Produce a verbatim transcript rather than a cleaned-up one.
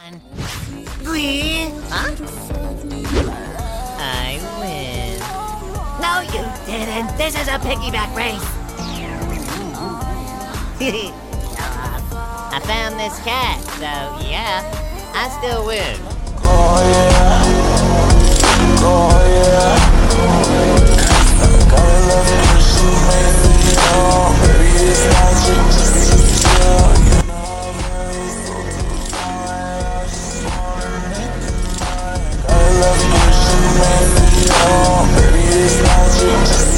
again. Glee? Huh? I win. No, you didn't. This is a piggyback race. I found this cat, so yeah, I still win. Oh yeah, oh yeah. Gotta love it when she made me know. Baby, it's magic, just chill. You know I'm very so too fine. I just wanna make it mine. Gotta love it when she made me know. Baby, it's magic, just